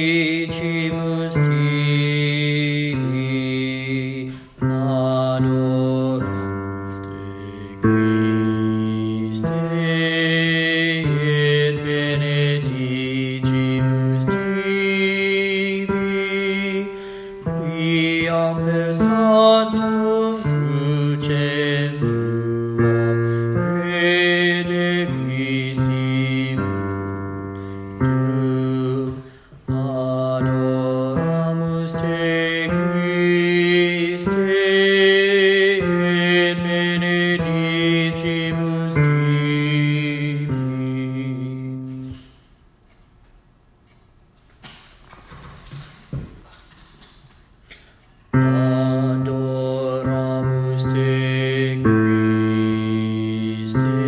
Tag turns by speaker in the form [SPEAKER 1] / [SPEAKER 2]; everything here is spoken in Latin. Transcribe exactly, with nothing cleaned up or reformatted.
[SPEAKER 1] benedicimus tibi, adoramus te Christe, et benedicimus tibi, quiam per sanctum crucem tua redevistimum, adoramus te Christe, et benedicimus tibi. Adoramus te Christe.